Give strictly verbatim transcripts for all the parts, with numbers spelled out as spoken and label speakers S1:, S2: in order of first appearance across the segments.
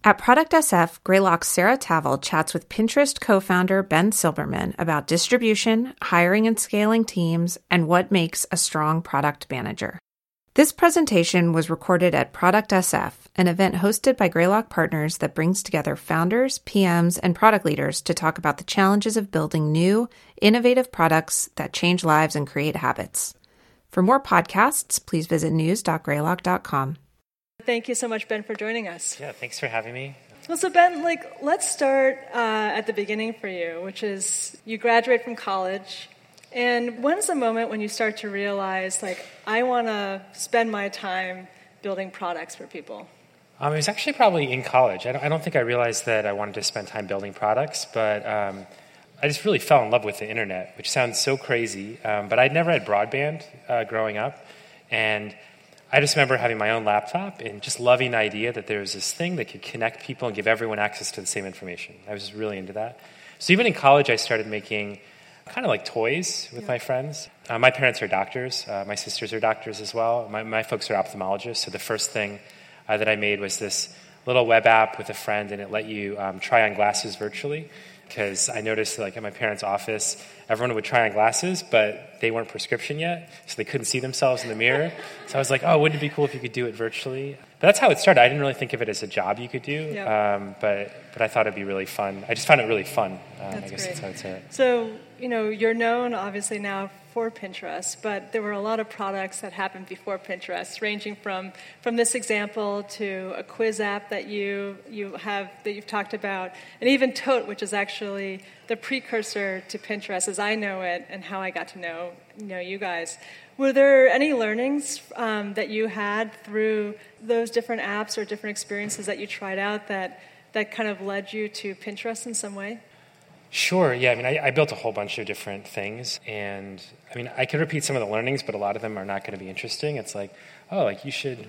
S1: At Product S F, Greylock's Sarah Tavel chats with Pinterest co-founder Ben Silberman about distribution, hiring and scaling teams, and what makes a strong product manager. This presentation was recorded at Product S F, an event hosted by Greylock Partners that brings together founders, P Ms, and product leaders to talk about the challenges of building new, innovative products that change lives and create habits. For more podcasts, please visit news dot greylock dot com.
S2: Thank you so much, Ben, for joining us.
S3: Yeah, thanks for having me.
S2: Well, so Ben, like, let's start uh, at the beginning for you, which is you graduate from college. And when's the moment when you start to realize, like, I want to spend my time building products for people?
S3: Um, it was actually probably in college. I don't, I don't think I realized that I wanted to spend time building products, but um, I just really fell in love with the internet, which sounds so crazy. Um, but I'd never had broadband uh, growing up, and I just remember having my own laptop and just loving the idea that there was this thing that could connect people and give everyone access to the same information. I was just really into that. So even in college, I started making kind of like toys with yeah. my friends. Uh, my parents are doctors. Uh, my sisters are doctors as well. My, my folks are ophthalmologists. So the first thing uh, that I made was this little web app with a friend, and it let you um, try on glasses virtually. Because I noticed that, like, at my parents' office, everyone would try on glasses, but they weren't prescription yet, so they couldn't see themselves in the mirror. So I was like, oh, wouldn't it be cool if you could do it virtually? But that's how it started. I didn't really think of it as a job you could do, yeah. um, but but I thought it'd be really fun. I just found it really fun. Um,
S2: that's
S3: I guess
S2: great.
S3: That's how I'd say it.
S2: So, you know, you're known, obviously, now for Pinterest, but there were a lot of products that happened before Pinterest, ranging from, from this example to a quiz app that you you have that you've talked about, and even Tote, which is actually the precursor to Pinterest as I know it and how I got to know you know you guys. Were there any learnings um, that you had through those different apps or different experiences that you tried out that that kind of led you to Pinterest in some way?
S3: Sure, yeah. I mean, I, I built a whole bunch of different things, and I mean, I could repeat some of the learnings, but a lot of them are not going to be interesting. It's like, oh, like you should,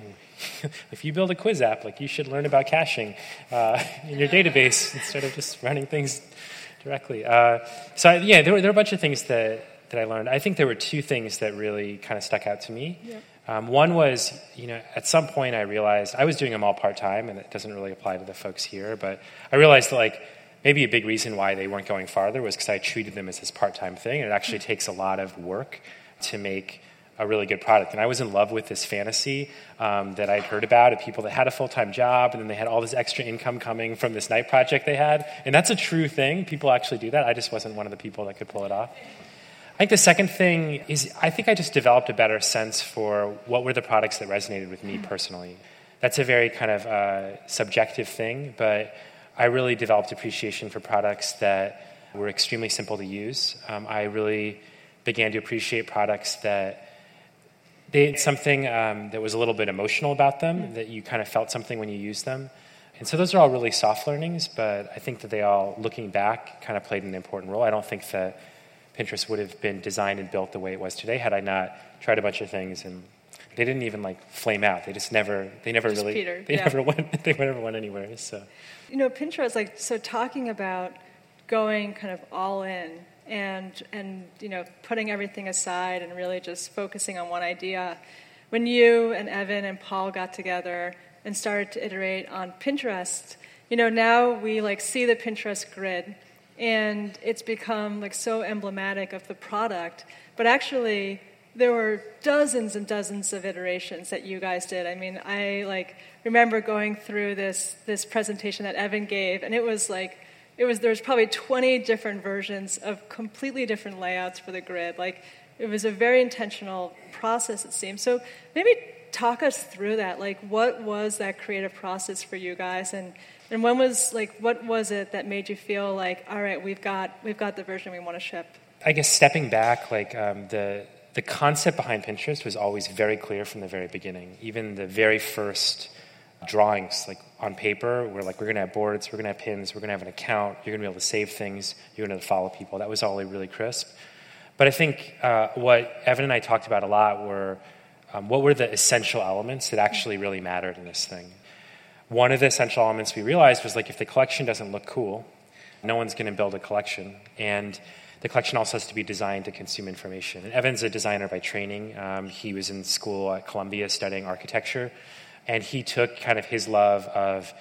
S3: if you build a quiz app, like you should learn about caching uh, in your database instead of just running things directly. Uh, so, I, yeah, there were, there were a bunch of things that, that I learned. I think there were two things that really kind of stuck out to me. Yep. Um, one was, you know, at some point I realized, I was doing them all part-time, and it doesn't really apply to the folks here, but I realized that, like, maybe a big reason why they weren't going farther was because I treated them as this part-time thing, and it actually takes a lot of work to make a really good product. And I was in love with this fantasy um, that I'd heard about of people that had a full-time job, and then they had all this extra income coming from this night project they had. And that's a true thing. People actually do that. I just wasn't one of the people that could pull it off. I think the second thing is I think I just developed a better sense for what were the products that resonated with me personally. That's a very kind of uh, subjective thing, but I really developed appreciation for products that were extremely simple to use. Um, I really began to appreciate products that they had something um, that was a little bit emotional about them, mm-hmm. that you kind of felt something when you used them. And so those are all really soft learnings, but I think that they all, looking back, kind of played an important role. I don't think that Pinterest would have been designed and built the way it was today had I not tried a bunch of things, and they didn't even like flame out. They just never, they never
S2: just
S3: really,
S2: Peter.
S3: they
S2: yeah.
S3: never went, they never went anywhere. So.
S2: You know, Pinterest, like, so talking about going kind of all in and, and you know, putting everything aside and really just focusing on one idea. When you and Evan and Paul got together and started to iterate on Pinterest, you know, now we, like, see the Pinterest grid, and it's become, like, so emblematic of the product. But actually, there were dozens and dozens of iterations that you guys did. I mean, I like remember going through this this presentation that Evan gave, and it was like it was there was probably twenty different versions of completely different layouts for the grid. Like, it was a very intentional process, it seems. So maybe talk us through that. Like, what was that creative process for you guys, and and when was like what was it that made you feel like, all right, we've got we've got the version we want to ship?
S3: I guess stepping back, like um, the. The concept behind Pinterest was always very clear from the very beginning. Even the very first drawings, like on paper, were like, we're going to have boards, we're going to have pins, we're going to have an account, you're going to be able to save things, you're going to follow people. That was all really crisp. But I think uh, what Evan and I talked about a lot were um, what were the essential elements that actually really mattered in this thing. One of the essential elements we realized was, like, if the collection doesn't look cool, no one's going to build a collection. And the collection also has to be designed to consume information. And Evan's a designer by training. Um, he was in school at Columbia studying architecture, and he took kind of his love of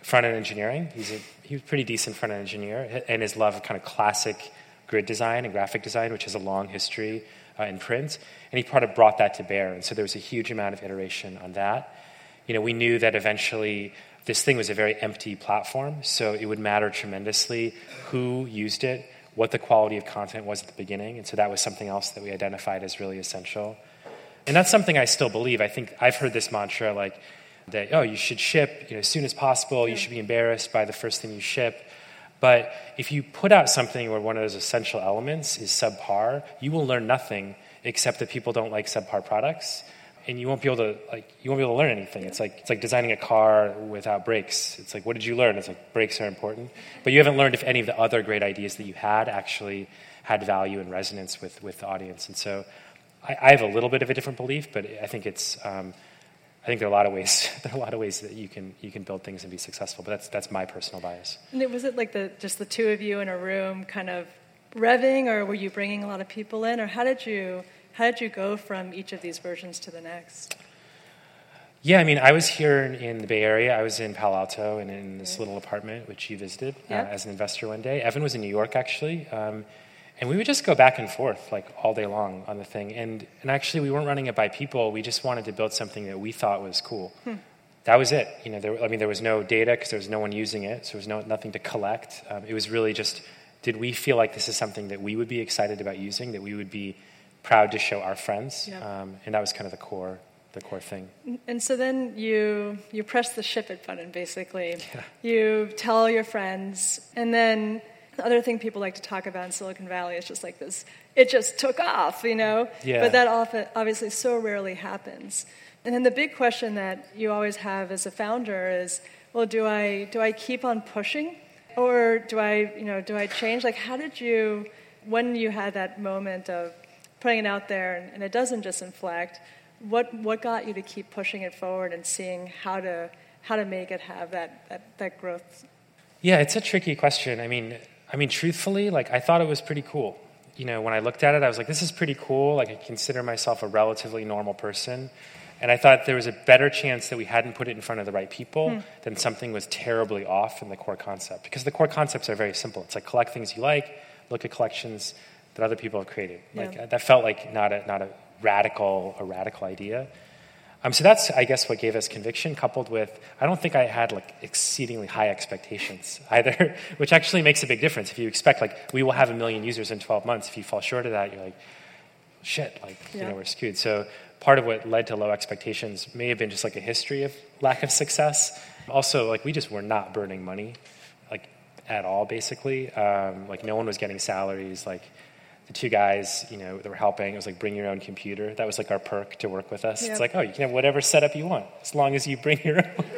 S3: front-end engineering. He's a he was a pretty decent front-end engineer, and his love of kind of classic grid design and graphic design, which has a long history uh, in print. And he part of brought that to bear. And so there was a huge amount of iteration on that. You know, we knew that eventually this thing was a very empty platform, so it would matter tremendously who used it, what the quality of content was at the beginning. And so that was something else that we identified as really essential. And that's something I still believe. I think I've heard this mantra like that, oh, you should ship you know, as soon as possible. You should be embarrassed by the first thing you ship. But if you put out something where one of those essential elements is subpar, you will learn nothing except that people don't like subpar products. And you won't be able to like you won't be able to learn anything. It's like it's like designing a car without brakes. It's like, what did you learn? It's like brakes are important, but you haven't learned if any of the other great ideas that you had actually had value and resonance with, with the audience. And so, I, I have a little bit of a different belief, but I think it's um, I think there are a lot of ways there are a lot of ways that you can you can build things and be successful. But that's that's my personal bias.
S2: And it, was it like the just the two of you in a room, kind of revving, or were you bringing a lot of people in, or how did you? How did you go from each of these versions to the next?
S3: Yeah, I mean, I was here in, in the Bay Area. I was in Palo Alto and in this little apartment, which you visited yep. uh, as an investor one day. Evan was in New York, actually. Um, and we would just go back and forth, like, all day long on the thing. And, and actually, we weren't running it by people. We just wanted to build something that we thought was cool. Hmm. That was it. You know, there, I mean, there was no data because there was no one using it. So there was no nothing to collect. Um, it was really just, did we feel like this is something that we would be excited about using, that we would be proud to show our friends, yep. um, and that was kind of the core, the core thing.
S2: And so then you you press the ship it button, basically. Yeah. You tell your friends, and then the other thing people like to talk about in Silicon Valley is just like this, it just took off, you know?
S3: Yeah.
S2: But that often, obviously so rarely happens. And then the big question that you always have as a founder is, well, do I do I keep on pushing, or do I you know do I change? Like, how did you, when you had that moment of putting it out there, and, and it doesn't just inflect, what what got you to keep pushing it forward and seeing how to how to make it have that, that, that growth?
S3: Yeah, it's a tricky question. I mean, I mean, truthfully, like I thought it was pretty cool. You know, when I looked at it, I was like, this is pretty cool. Like I consider myself a relatively normal person. And I thought there was a better chance that we hadn't put it in front of the right people hmm. than something was terribly off in the core concept. Because the core concepts are very simple. It's like collect things you like, look at collections that other people have created. Like yeah. that felt like not a not a radical a radical idea. Um, so that's I guess what gave us conviction. Coupled with I don't think I had like exceedingly high expectations either, which actually makes a big difference. If you expect like we will have a million users in twelve months, if you fall short of that, you're like, shit, like yeah. you know we're screwed. So part of what led to low expectations may have been just like a history of lack of success. Also, like we just were not burning money, like at all. Basically, um, like no one was getting salaries. Like the two guys, you know, that were helping, it was like bring your own computer. That was like our perk to work with us. Yep. It's like, oh, you can have whatever setup you want as long as you bring your own.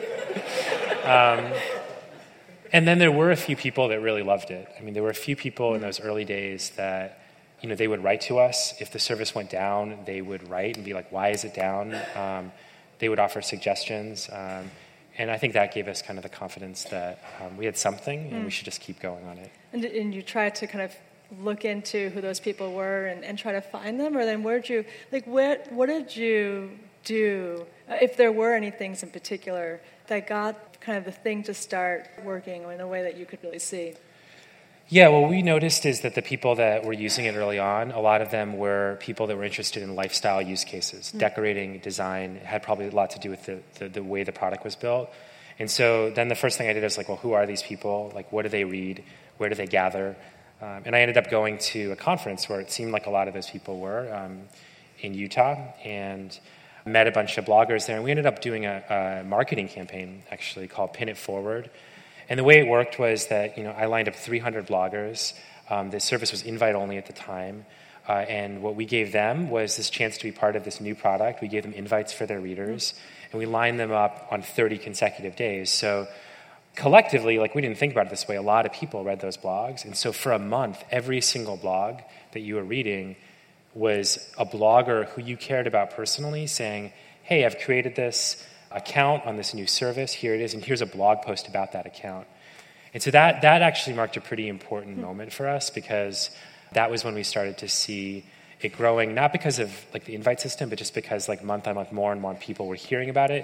S3: um, and then there were a few people that really loved it. I mean, there were a few people in those early days that, you know, they would write to us. If the service went down, they would write and be like, why is it down? Um, they would offer suggestions. Um, and I think that gave us kind of the confidence that um, we had something and mm. we should just keep going on it.
S2: And, and you tried to kind of look into who those people were and, and try to find them? Or then where'd you, like, where, what did you do, uh, if there were any things in particular that got kind of the thing to start working in a way that you could really see?
S3: Yeah, what we noticed is that the people that were using it early on, a lot of them were people that were interested in lifestyle use cases. Mm-hmm. Decorating, design, had probably a lot to do with the, the, the way the product was built. And so then the first thing I did was like, well, who are these people? Like, what do they read? Where do they gather? Um, and I ended up going to a conference where it seemed like a lot of those people were um, in Utah, and met a bunch of bloggers there. And we ended up doing a, a marketing campaign, actually, called Pin It Forward. And the way it worked was that, you know, I lined up three hundred bloggers. Um, the service was invite-only at the time. Uh, and what we gave them was this chance to be part of this new product. We gave them invites for their readers. And we lined them up on thirty consecutive days. So collectively, like we didn't think about it this way, a lot of people read those blogs. And so for a month, every single blog that you were reading was a blogger who you cared about personally saying, hey, I've created this account on this new service, here it is, and here's a blog post about that account. And so that that actually marked a pretty important mm-hmm. moment for us, because that was when we started to see it growing, not because of like the invite system, but just because like month on month more and more people were hearing about it.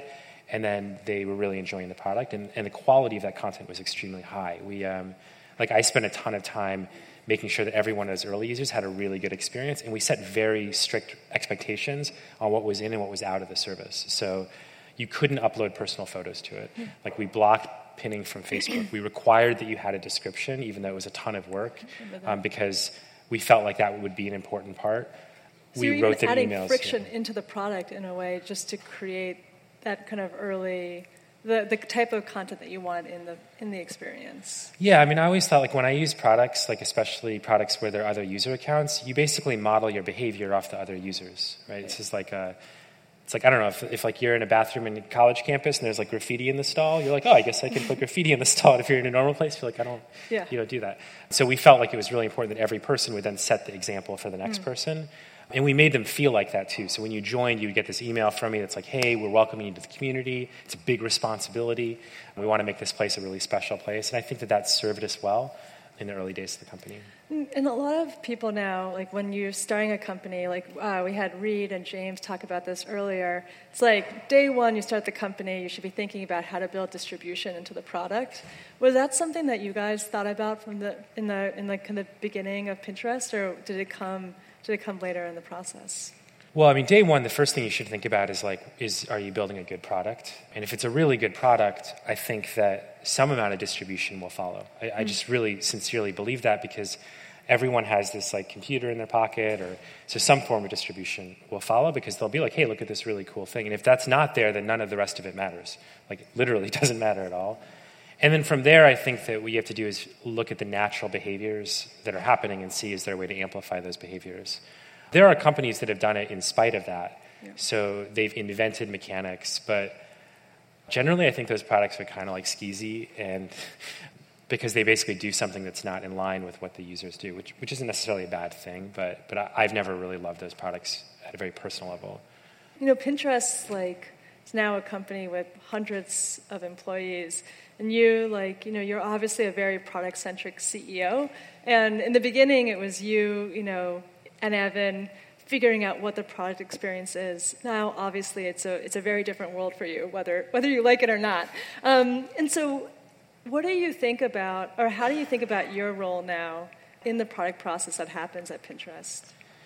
S3: and then they were really enjoying the product, and, and the quality of that content was extremely high. We, um, like I spent a ton of time making sure that every one of those early users had a really good experience, and we set very strict expectations on what was in and what was out of the service. So you couldn't upload personal photos to it. Mm. Like we blocked pinning from Facebook. We required that you had a description, even though it was a ton of work, um, because we felt like that would be an important part.
S2: So
S3: we
S2: you're
S3: wrote
S2: even
S3: the
S2: adding
S3: emails,
S2: friction
S3: yeah.
S2: into the product in a way, just to create that kind of early, the the type of content that you want in the in the experience.
S3: Yeah, I mean, I always thought, like, when I use products, like especially products where there are other user accounts, you basically model your behavior off the other users, right? It's just like a, it's like, I don't know, if, if like you're in a bathroom in a college campus and there's like graffiti in the stall, you're like, oh, I guess I can put graffiti in the stall. And if you're in a normal place, you're like, I don't,
S2: yeah.
S3: you don't do that. So we felt like it was really important that every person would then set the example for the next mm. person. And we made them feel like that too. So when you joined, you would get this email from me that's like, hey, we're welcoming you to the community. It's a big responsibility. We want to make this place a really special place. And I think that that served us well in the early days of the company.
S2: And a lot of people now, like when you're starting a company, like uh, we had Reed and James talk about this earlier, it's like day one you start the company, you should be thinking about how to build distribution into the product. Was that something that you guys thought about from the in the in the kind of beginning of Pinterest, or did it come did it come later in the process?
S3: Well, I mean, day one, the first thing you should think about is like, is are you building a good product? And if it's a really good product, I think that some amount of distribution will follow. I, mm. I just really sincerely believe that, because everyone has this like computer in their pocket, or so some form of distribution will follow, because they'll be like, hey, look at this really cool thing. And if that's not there, then none of the rest of it matters. Like literally doesn't matter at all. And then from there, I think that what you have to do is look at the natural behaviors that are happening and see, is there a way to amplify those behaviors? There are companies that have done it in spite of that. Yeah. So they've invented mechanics, but generally I think those products are kind of like skeezy, and because they basically do something that's not in line with what the users do, which which isn't necessarily a bad thing, but but I, I've never really loved those products at a very personal level.
S2: You know, Pinterest, like, is now a company with hundreds of employees, and you, like, you know, you're obviously a very product-centric C E O, and in the beginning it was you, you know, and Evan figuring out what the product experience is. Now, obviously, it's a it's a very different world for you, whether whether you like it or not. Um, and so, what do you think about, or how do you think about your role now in the product process that happens at Pinterest?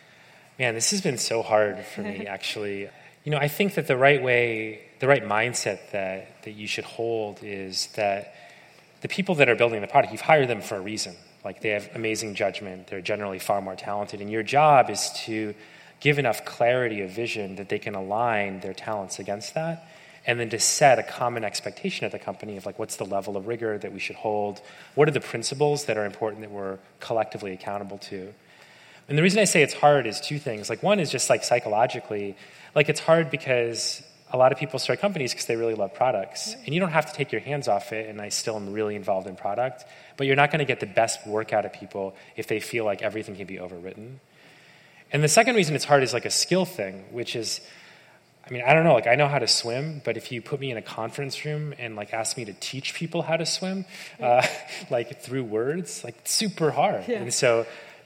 S3: Man, this has been so hard for me, actually. You know, I think that the right way, the right mindset that that you should hold is that the people that are building the product, you've hired them for a reason. Like, they have amazing judgment. They're generally far more talented. And your job is to give enough clarity of vision that they can align their talents against that, and then to set a common expectation at the company of, like, what's the level of rigor that we should hold? What are the principles that are important that we're collectively accountable to? And the reason I say it's hard is two things. Like, one is just, like, psychologically. Like, it's hard because a lot of people start companies because they really love products. And you don't have to take your hands off it, and I still am really involved in product. But you're not going to get the best work out of people if they feel like everything can be overwritten. And the second reason it's hard is like a skill thing, which is, I mean, I don't know, like, I know how to swim, but if you put me in a conference room and like ask me to teach people how to swim, uh, like through words, like, it's super hard. Yeah. And so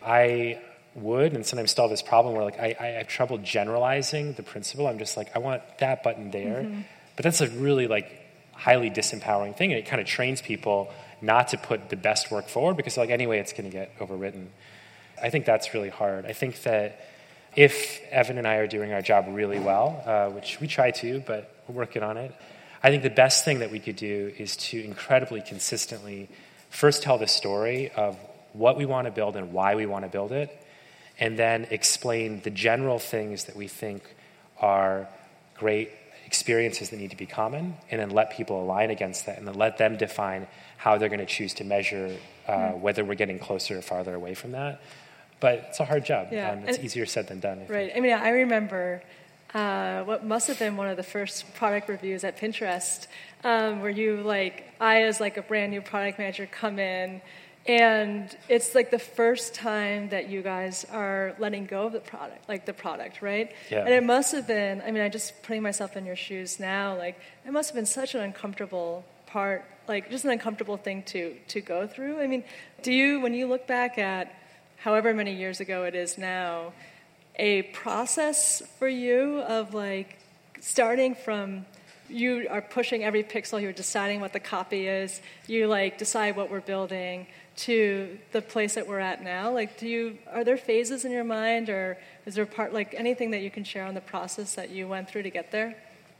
S3: I would, and sometimes still have this problem where, like, I, I have trouble generalizing the principle. I'm just like, I want that button there. Mm-hmm. But that's a really, like, highly disempowering thing, and it kind of trains people not to put the best work forward, because, like, anyway, it's going to get overwritten. I think that's really hard. I think that if Evan and I are doing our job really well, uh, which we try to, but we're working on it, I think the best thing that we could do is to incredibly consistently first tell the story of what we want to build and why we want to build it, and then explain the general things that we think are great experiences that need to be common, and then let people align against that, and then let them define how they're going to choose to measure uh, mm. whether we're getting closer or farther away from that. But it's a hard job.
S2: Yeah.
S3: Um, it's
S2: and,
S3: easier said than done. I
S2: right.
S3: think.
S2: I mean, I remember uh, what must have been one of the first product reviews at Pinterest, um, where you, like, I as like a brand new product manager come in, and it's like the first time that you guys are letting go of the product, like the product, right?
S3: Yeah.
S2: And it must have been, I mean, I just putting myself in your shoes now, like, it must have been such an uncomfortable part, like just an uncomfortable thing to to go through. I mean, do you, when you look back at however many years ago it is now, a process for you of, like, starting from you are pushing every pixel, you're deciding what the copy is, you like decide what we're building, to the place that we're at now? Like, do you, are there phases in your mind, or is there part, like anything that you can share on the process that you went through to get there?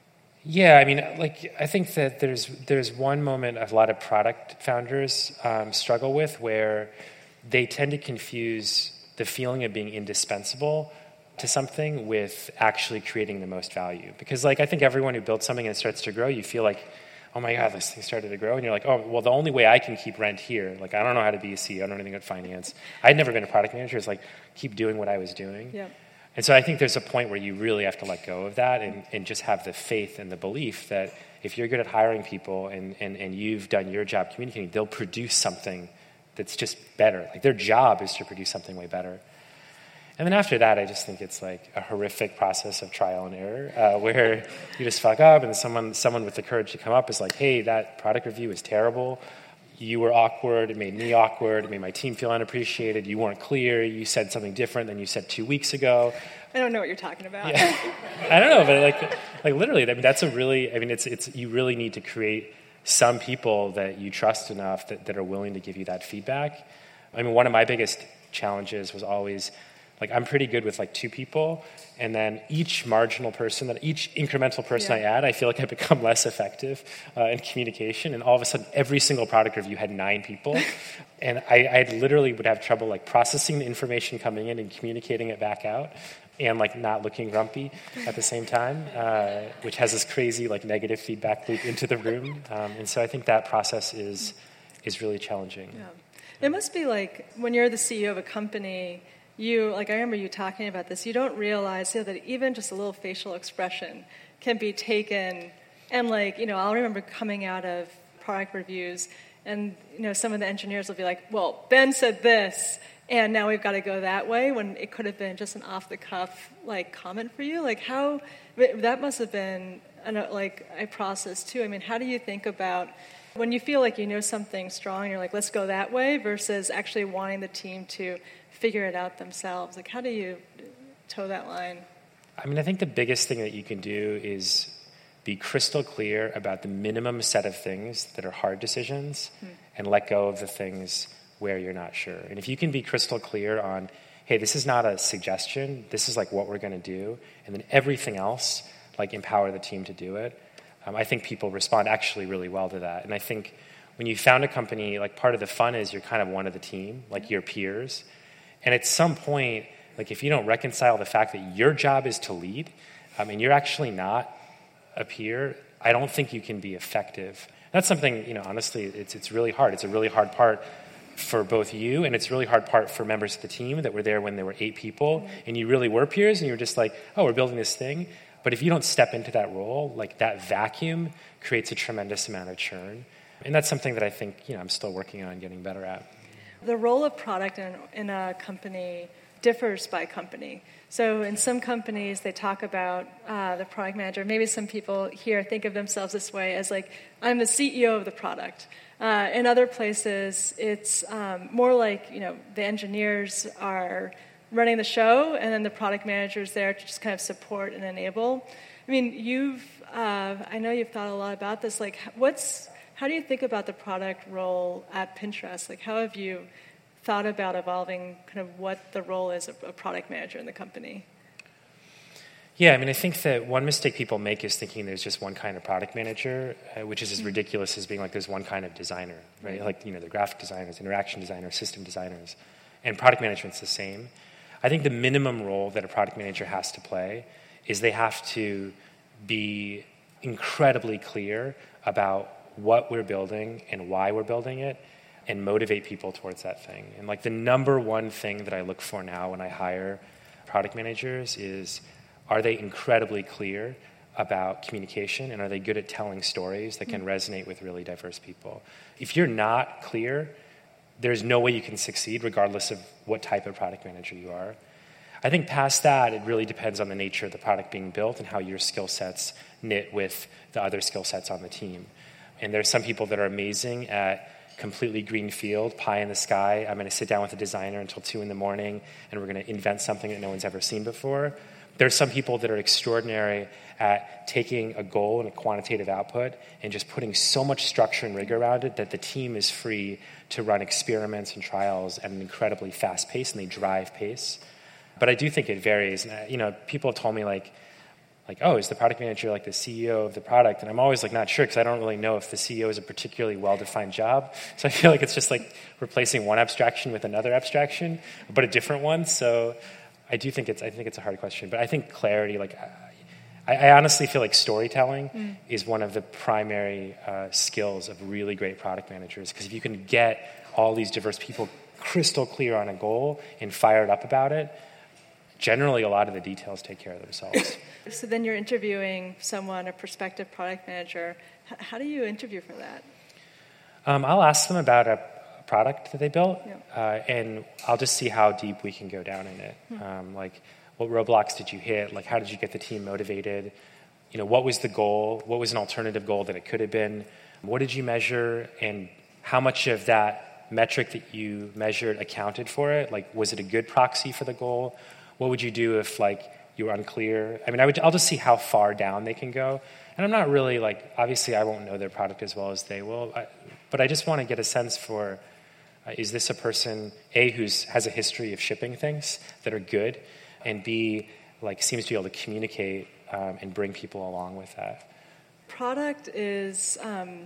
S3: Yeah, I mean, like, I think that there's there's one moment a lot of product founders um, struggle with where they tend to confuse the feeling of being indispensable to something with actually creating the most value. Because, like, I think everyone who builds something and it starts to grow, you feel like, oh my God, this thing started to grow. And you're like, oh, well, the only way I can keep rent here, like, I don't know how to be a C E O, I don't know anything about finance. I'd never been a product manager. It's like, keep doing what I was doing.
S2: Yeah.
S3: And so I think there's a point where you really have to let go of that and, and just have the faith and the belief that if you're good at hiring people and, and, and you've done your job communicating, they'll produce something that's just better. Like, their job is to produce something way better. And then after that, I just think it's like a horrific process of trial and error, uh, where you just fuck up, and someone someone with the courage to come up is like, hey, that product review is terrible. You were awkward. It made me awkward. It made my team feel unappreciated. You weren't clear. You said something different than you said two weeks ago.
S2: I don't know what you're talking about.
S3: Yeah. I don't know, but like, like literally, I mean, that's a really, I mean, it's it's you really need to create some people that you trust enough that, that are willing to give you that feedback. I mean, one of my biggest challenges was always, like, I'm pretty good with like two people, and then each marginal person, that each incremental person
S2: yeah.
S3: I add, I feel like I become less effective uh, in communication. And all of a sudden, every single product review had nine people, and I, I literally would have trouble like processing the information coming in and communicating it back out, and like not looking grumpy at the same time, uh, which has this crazy like negative feedback loop into the room. Um, and so I think that process is is really challenging.
S2: Yeah. It must be like when you're the C E O of a company. You, like I remember you talking about this, you don't realize you know, that even just a little facial expression can be taken, and like, you know, I'll remember coming out of product reviews, and, you know, some of the engineers will be like, well, Ben said this, and now we've got to go that way, when it could have been just an off-the-cuff, like, comment for you. Like, how, that must have been, an, like, a process, too. I mean, how do you think about when you feel like you know something strong, you're like, let's go that way, versus actually wanting the team to figure it out themselves? Like, how do you toe that line?
S3: I mean, I think the biggest thing that you can do is be crystal clear about the minimum set of things that are hard decisions, hmm. and let go of the things where you're not sure. And if you can be crystal clear on, hey, this is not a suggestion, this is like what we're going to do, and then everything else, like, empower the team to do it, um, I think people respond actually really well to that. And I think when you found a company, like, part of the fun is you're kind of one of the team, like your peers. And at some point, like, if you don't reconcile the fact that your job is to lead, um, and you're actually not a peer, I don't think you can be effective. That's something, you know, honestly, it's it's really hard. It's a really hard part for both you, and it's a really hard part for members of the team that were there when there were eight people, mm-hmm. and you really were peers, and you were just like, oh, we're building this thing. But if you don't step into that role, like, that vacuum creates a tremendous amount of churn. And that's something that I think, you know, I'm still working on getting better at.
S2: The role of product in, in a company differs by company. So in some companies, they talk about uh, the product manager. Maybe some people here think of themselves this way, as like, I'm the C E O of the product. Uh, in other places, it's um, more like, you know, the engineers are running the show, and then the product manager is there to just kind of support and enable. I mean, you've, uh, I know you've thought a lot about this. Like, what's How do you think about the product role at Pinterest? Like, how have you thought about evolving kind of what the role is of a product manager in the company?
S3: Yeah, I mean, I think that one mistake people make is thinking there's just one kind of product manager, uh, which is as ridiculous as being like there's one kind of designer, right? Like, you know, the graphic designers, interaction designers, system designers, and product management's the same. I think the minimum role that a product manager has to play is they have to be incredibly clear about what we're building and why we're building it, and motivate people towards that thing. And like, the number one thing that I look for now when I hire product managers is, are they incredibly clear about communication, and are they good at telling stories that can mm-hmm. resonate with really diverse people? If you're not clear, there's no way you can succeed regardless of what type of product manager you are. I think past that, it really depends on the nature of the product being built and how your skill sets knit with the other skill sets on the team. And there's some people that are amazing at completely green field, pie in the sky. I'm going to sit down with a designer until two in the morning, and we're going to invent something that no one's ever seen before. There's some people that are extraordinary at taking a goal and a quantitative output and just putting so much structure and rigor around it that the team is free to run experiments and trials at an incredibly fast pace, and they drive pace. But I do think it varies. And, you know, people have told me, like, like, oh, is the product manager like the C E O of the product? And I'm always like not sure, because I don't really know if the C E O is a particularly well-defined job. So I feel like it's just like replacing one abstraction with another abstraction, but a different one. So I do think it's I think it's a hard question. But I think clarity, like, I, I honestly feel like storytelling mm. is one of the primary uh, skills of really great product managers. Because if you can get all these diverse people crystal clear on a goal and fired up about it, generally a lot of the details take care of themselves.
S2: So then you're interviewing someone, a prospective product manager. H- how do you interview for that?
S3: Um, I'll ask them about a product that they built,
S2: yeah.
S3: uh, and I'll just see how deep we can go down in it. Hmm. Um, like, what roadblocks did you hit? Like, how did you get the team motivated? You know, what was the goal? What was an alternative goal that it could have been? What did you measure? And how much of that metric that you measured accounted for it? Like, was it a good proxy for the goal? What would you do if, like, you were unclear? I mean, I would, I'll just see how far down they can go. And I'm not really, like, obviously I won't know their product as well as they will, I, but I just want to get a sense for, uh, is this a person, A, who has a history of shipping things that are good, and B, like, seems to be able to communicate um, and bring people along with that.
S2: Product is, um,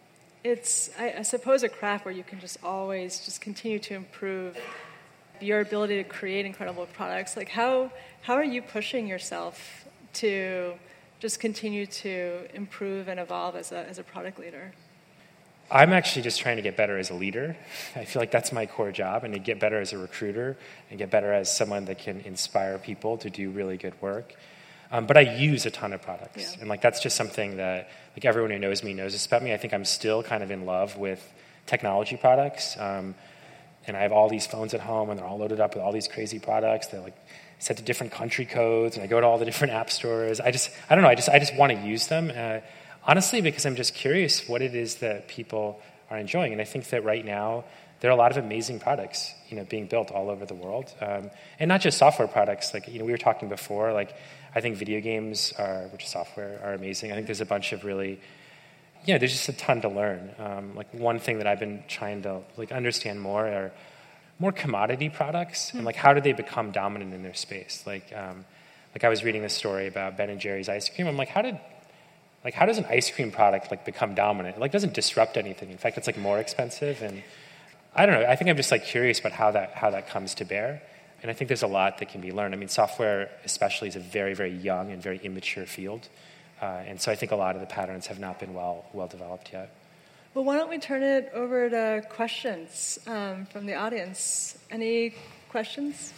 S2: it's, I, I suppose, a craft where you can just always just continue to improve your ability to create incredible products. Like, how how are you pushing yourself to just continue to improve and evolve as a as a product leader?
S3: I'm actually just trying to get better as a leader. I feel like that's my core job, and to get better as a recruiter and get better as someone that can inspire people to do really good work. Um, but I use a ton of products, yeah. and like that's just something that like everyone who knows me knows this about me. I think I'm still kind of in love with technology products. Um, And I have all these phones at home, and they're all loaded up with all these crazy products. They're like set to different country codes, and I go to all the different app stores. I just, I don't know, I just, I just want to use them, uh, honestly, because I'm just curious what it is that people are enjoying. And I think that right now there are a lot of amazing products, you know, being built all over the world, um, and not just software products. Like, you know, we were talking before. Like, I think video games are, which is software, are amazing. I think there's a bunch of really Yeah, there's just a ton to learn. Um, like one thing that I've been trying to like understand more are more commodity products, mm-hmm. and like how do they become dominant in their space? Like, um, like I was reading this story about Ben and Jerry's ice cream. I'm like, how did, like, how does an ice cream product like become dominant? It like doesn't disrupt anything. In fact, it's like more expensive, and I don't know. I think I'm just like curious about how that how that comes to bear, and I think there's a lot that can be learned. I mean, software especially is a very very young and very immature field. Uh, and so I think a lot of the patterns have not been well well developed yet.
S2: Well, why don't we turn it over to questions um, from the audience? Any questions?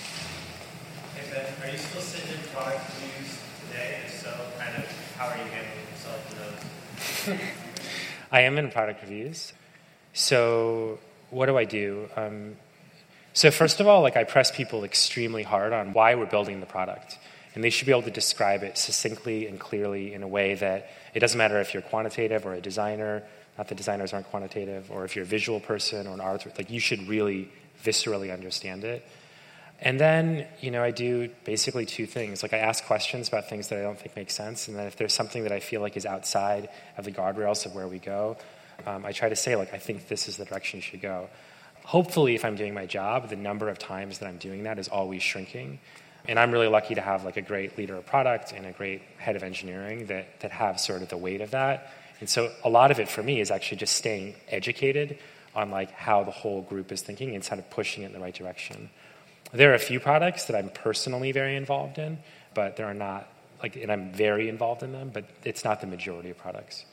S4: Hey Ben, are you still sitting in product reviews today? If so, kind of how are you handling yourself in those?
S3: I am in product reviews. So what do I do? Um, so first of all, like I press people extremely hard on why we're building the product. And they should be able to describe it succinctly and clearly in a way that it doesn't matter if you're quantitative or a designer, not that designers aren't quantitative, or if you're a visual person or an artist, like you should really viscerally understand it. And then, you know, I do basically two things. Like I ask questions about things that I don't think make sense, and then if there's something that I feel like is outside of the guardrails of where we go, um, I try to say, like, I think this is the direction you should go. Hopefully, if I'm doing my job, the number of times that I'm doing that is always shrinking. And I'm really lucky to have like a great leader of product and a great head of engineering that, that have sort of the weight of that. And so a lot of it for me is actually just staying educated on like how the whole group is thinking and sort of pushing it in the right direction. There are a few products that I'm personally very involved in, but there are not, like, and I'm very involved in them, but it's not the majority of products.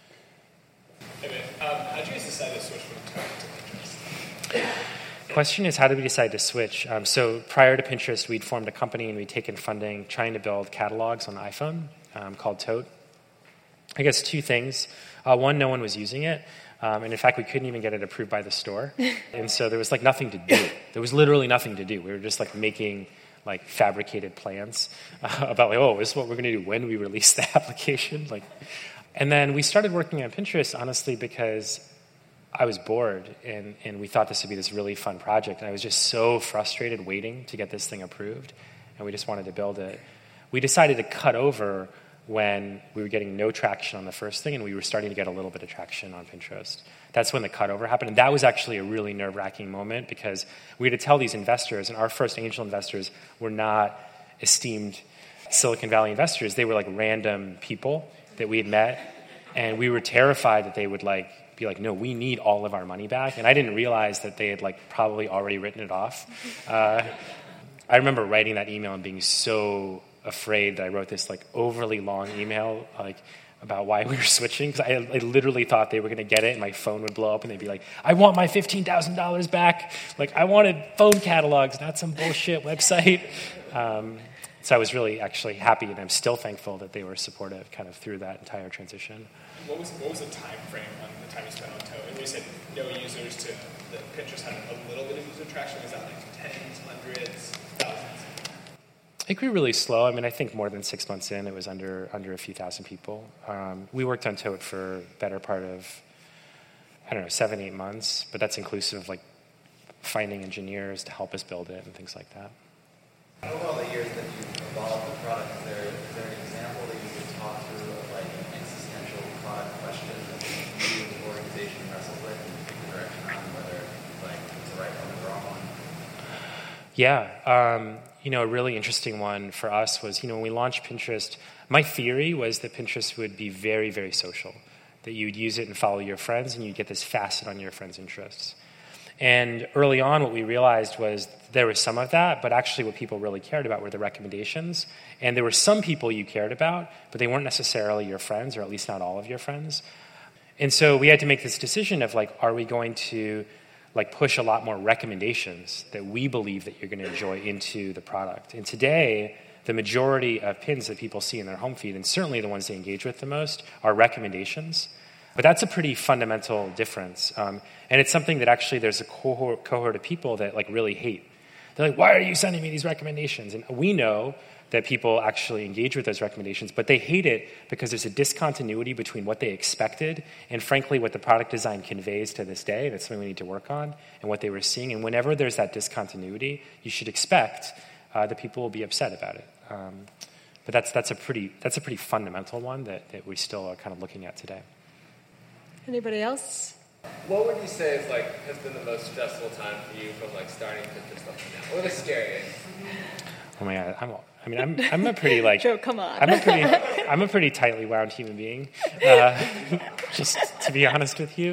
S4: Hey man, um, how did you guys decide to switch from Tote to Pinterest?
S3: Question is, how did we decide to switch? Um, so prior to Pinterest, we'd formed a company and we'd taken funding trying to build catalogs on the iPhone um, called Tote. I guess two things. Uh, one, no one was using it. Um, and in fact, we couldn't even get it approved by the store. And so there was like nothing to do. There was literally nothing to do. We were just like making like fabricated plans uh, about like, oh, this is what we're going to do when we release the application. Like, and then we started working on Pinterest, honestly, because I was bored, and, and we thought this would be this really fun project, and I was just so frustrated waiting to get this thing approved. and we just wanted to build it. We decided to cut over when we were getting no traction on the first thing, and we were starting to get a little bit of traction on Pinterest. That's when the cutover happened, and that was actually a really nerve-wracking moment because we had to tell these investors, and our first angel investors were not esteemed Silicon Valley investors. They were like random people that we had met, and we were terrified that they would like be like, no, we need all of our money back. And I didn't realize that they had like probably already written it off. Uh, I remember writing that email and being so afraid that I wrote this like overly long email like about why we were switching, because I, I literally thought they were going to get it and my phone would blow up and they'd be like, I want my fifteen thousand dollars back. Like, I wanted phone catalogs, not some bullshit website. Um, so I was really actually happy, and I'm still thankful that they were supportive kind of through that entire transition.
S5: What was what was the time frame on the time you spent on Tote? And you said no users to the Pinterest had a little bit of user traction. Was that like tens, hundreds, thousands?
S3: It grew really slow. I mean, I think more than six months in, it was under under a few thousand people. Um, we worked on Tote for better part of, I don't know, seven, eight months, but that's inclusive of like finding engineers to help us build it and things like that.
S6: Over all the years that you've evolved the product, is there, is there an example that you could talk through of like an existential product question that you as an organization wrestle with and pick the direction on, whether like it's the right one or the wrong one?
S3: Yeah. Um, you know, a really interesting one for us was, you know, when we launched Pinterest, my theory was that Pinterest would be very, very social, that you would use it and follow your friends and you'd get this facet on your friends' interests. And early on, what we realized was there was some of that, but actually what people really cared about were the recommendations. And there were some people you cared about, but they weren't necessarily your friends, or at least not all of your friends. And so we had to make this decision of like, are we going to like push a lot more recommendations that we believe that you're going to enjoy into the product? And today, the majority of pins that people see in their home feed, and certainly the ones they engage with the most, are recommendations. But that's a pretty fundamental difference. Um, and it's something that actually there's a cohort, cohort of people that like really hate. They're like, why are you sending me these recommendations? And we know that people actually engage with those recommendations, but they hate it because there's a discontinuity between what they expected and frankly what the product design conveys to this day. That's something we need to work on, and what they were seeing. And whenever there's that discontinuity, you should expect uh, that people will be upset about it. Um, but that's that's a pretty that's a pretty fundamental one that, that we still are kind of looking at today.
S2: Anybody else?
S6: What would you say is like has been the most stressful time for you from like starting Pinterest up to now? Or the scariest?
S3: Oh my God, I'm, I mean, I'm I'm a pretty like
S2: Joe, come on.
S3: I'm a pretty I'm a pretty tightly wound human being. Uh, just to be honest with you.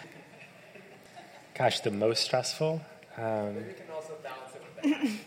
S3: Gosh, the most stressful. Um,
S6: Maybe you can also balance it with that.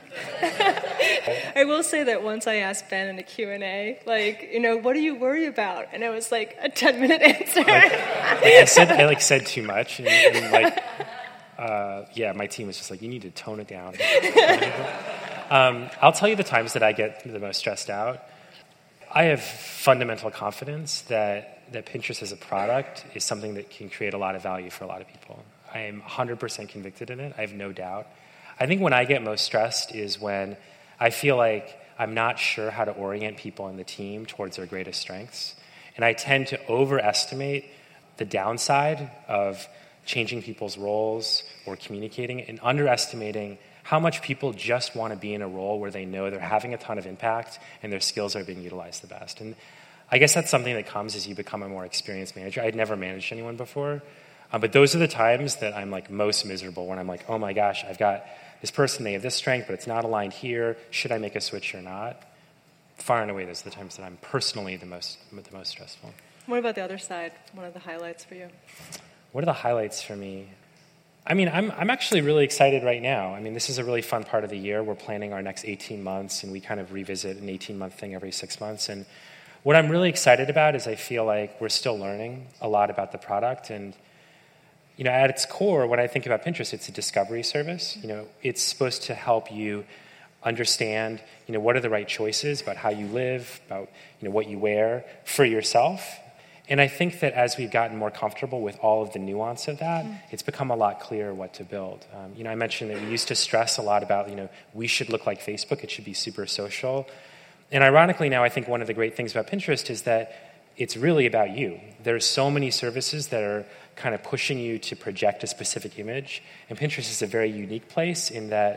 S2: I will say that once I asked Ben in a Q and A, like, you know, what do you worry about? And it was like a ten-minute answer.
S3: Like, like I said, I like said too much, and, and like, uh, yeah, my team was just like, you need to tone it down. um, I'll tell you the times that I get the most stressed out. I have fundamental confidence that that Pinterest as a product is something that can create a lot of value for a lot of people. I am one hundred percent convicted in it. I have no doubt. I think when I get most stressed is when I feel like I'm not sure how to orient people in the team towards their greatest strengths. And I tend to overestimate the downside of changing people's roles or communicating, and underestimating how much people just want to be in a role where they know they're having a ton of impact and their skills are being utilized the best. And I guess that's something that comes as you become a more experienced manager. I'd never managed anyone before. Um, but those are the times that I'm like most miserable, when I'm like, oh my gosh, I've got this person, they have this strength, but it's not aligned here. Should I make a switch or not? Far and away, those are the times that I'm personally the most the most stressful.
S2: What about the other side? One of the highlights for you?
S3: What are the highlights for me? I mean, I'm I'm actually really excited right now. I mean, this is a really fun part of the year. We're planning our next eighteen months, and we kind of revisit an eighteen-month thing every six months. And what I'm really excited about is I feel like we're still learning a lot about the product. And you know, at its core, when I think about Pinterest, it's a discovery service. You know, it's supposed to help you understand, you know, what are the right choices about how you live, about, you know, what you wear for yourself. And I think that as we've gotten more comfortable with all of the nuance of that, mm. it's become a lot clearer what to build. Um, you know, I mentioned that we used to stress a lot about, you know, we should look like Facebook. It should be super social. And ironically now, I think one of the great things about Pinterest is that it's really about you. There's so many services that are kind of pushing you to project a specific image. And Pinterest is a very unique place in that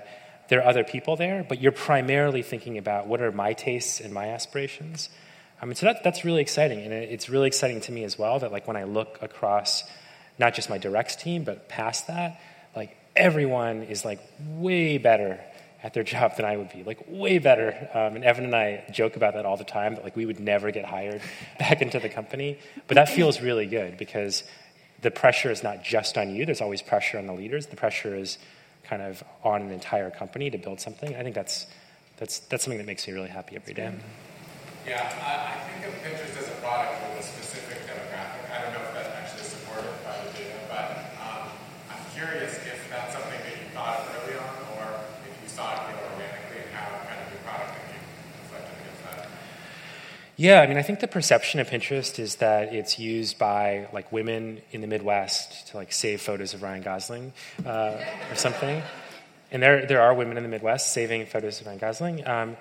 S3: there are other people there, but you're primarily thinking about what are my tastes and my aspirations. I mean, so that, that's really exciting, and it, it's really exciting to me as well that like when I look across not just my directs team, but past that, like everyone is like way better at their job than I would be, like way better. Um, and Evan and I joke about that all the time, that like we would never get hired back into the company. But that feels really good because the pressure is not just on you. There's always pressure on the leaders. The pressure is kind of on an entire company to build something. I think that's that's that's something that makes me really happy every day.
S7: Yeah, I, I think of Pinterest as a product with a specific demographic. I don't know if that's actually supported by the data, but um, I'm curious if that's something that you thought of early on, or if you saw it grow organically, and how kind of your product thinking reflected against that.
S3: Yeah, I mean, I think the perception of Pinterest is that it's used by like women in the Midwest to like save photos of Ryan Gosling uh, or something. And there there are women in the Midwest saving photos of Ryan Gosling. Um,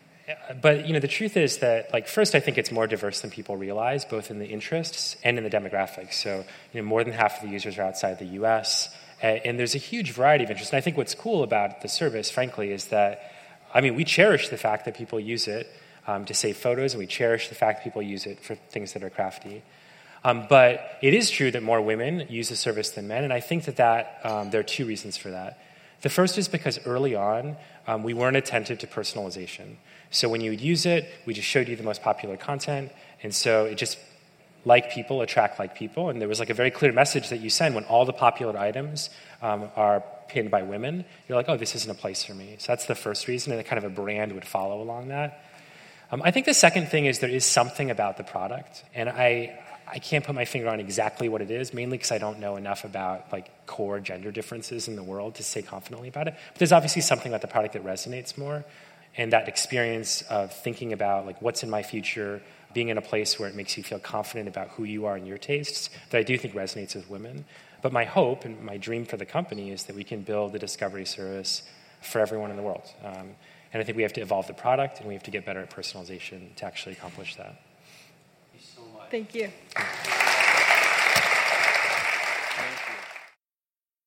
S3: but you know, the truth is that like first, I think it's more diverse than people realize, both in the interests and in the demographics. So you know, more than half of the users are outside the U S, and, and there's a huge variety of interests. And I think what's cool about the service, frankly, is that I mean, we cherish the fact that people use it Um, to save photos, and we cherish the fact that people use it for things that are crafty. Um, but it is true that more women use the service than men, and I think that, that um, there are two reasons for that. The first is because early on, um, we weren't attentive to personalization. So when you would use it, we just showed you the most popular content, and so it just, like people, attract like people, and there was like a very clear message that you send when all the popular items um, are pinned by women. You're like, oh, this isn't a place for me. So that's the first reason, and kind of a brand would follow along that. Um, I think the second thing is there is something about the product, and I I can't put my finger on exactly what it is, mainly because I don't know enough about like core gender differences in the world to say confidently about it. But there's obviously something about the product that resonates more, and that experience of thinking about like what's in my future, being in a place where it makes you feel confident about who you are and your tastes, that I do think resonates with women. But my hope and my dream for the company is that we can build a discovery service for everyone in the world. Um, And I think we have to evolve the product, and we have to get better at personalization to actually accomplish that.
S2: Thank you.